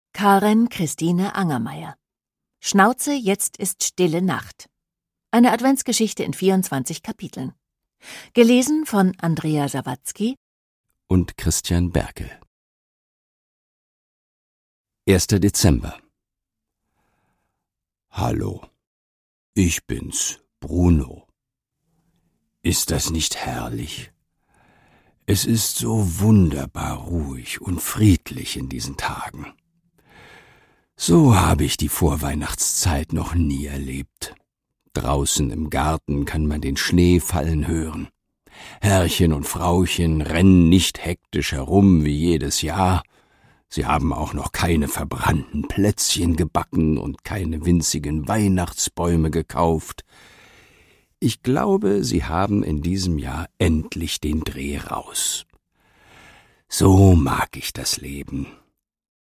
Karen Christine Angermayer. Schnauze, jetzt ist stille Nacht. Eine Adventsgeschichte in 24 Kapiteln. Gelesen von Andrea Sawatzki und Christian Berkel. 1. Dezember. Hallo, ich bin's, Bruno. Ist das nicht herrlich? Es ist so wunderbar ruhig und friedlich in diesen Tagen. So habe ich die Vorweihnachtszeit noch nie erlebt. Draußen im Garten kann man den Schnee fallen hören. Herrchen und Frauchen rennen nicht hektisch herum wie jedes Jahr. Sie haben auch noch keine verbrannten Plätzchen gebacken und keine winzigen Weihnachtsbäume gekauft. Ich glaube, sie haben in diesem Jahr endlich den Dreh raus. So mag ich das Leben.